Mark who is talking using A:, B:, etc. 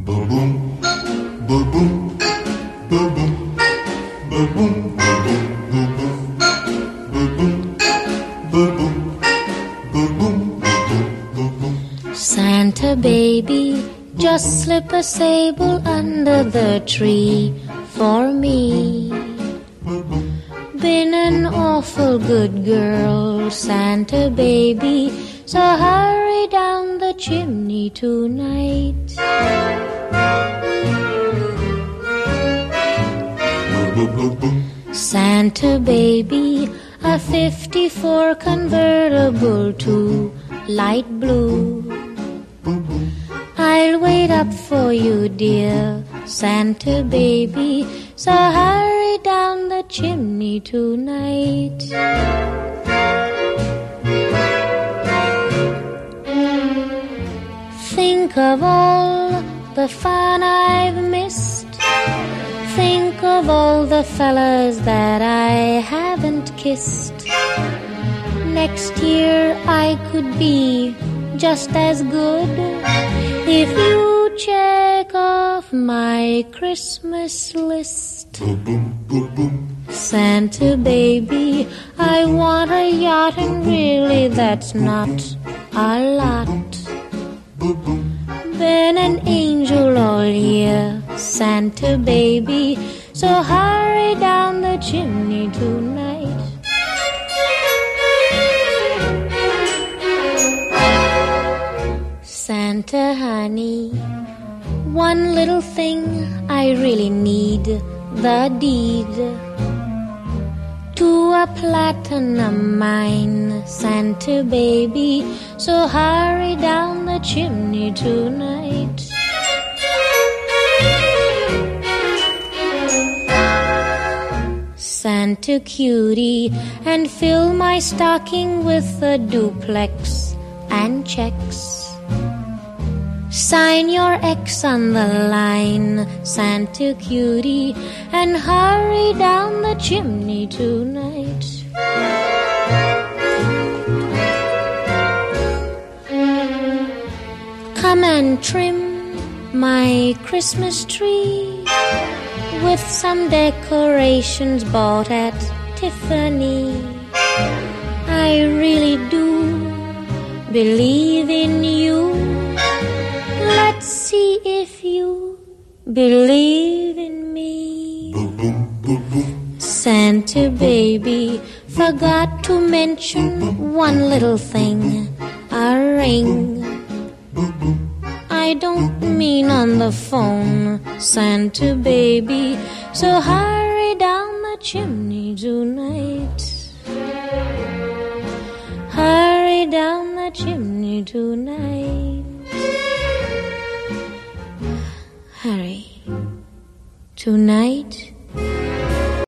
A: Ba-boom, ba-boom, ba-boom, ba-boom, ba-boom, ba-boom, ba-boom, ba-boom, ba-boom.
B: Santa baby, just slip a sable under the tree for me. Been an awful good girl, Santa baby, so hurry down the chimney tonight. Santa baby, a 54 convertible to light blue. I'll wait up for you, dear Santa baby, so hurry down the chimney tonight. Think of all the fun I've missed. Think of all the fellas that I haven't kissed. Next year I could be just as good if you check off my Christmas list. Santa baby, I want a yacht, and really that's not a lot. Been an angel all year, Santa baby, so hurry down the chimney tonight. Santa honey, one little thing I really need, the deed to a platinum mine, Santa baby, so hurry down the chimney tonight. Santa cutie, and fill my stocking with a duplex and checks. Sign your X on the line, Santa cutie, and hurry down the chimney tonight. Come and trim my Christmas tree with some decorations bought at Tiffany. I really do believe in you. Let's see if you believe in me. Santa baby, forgot to mention one little thing, a ring. I don't mean on the phone, Santa baby, so hurry down the chimney tonight. Hurry down the chimney tonight. Hurry. Tonight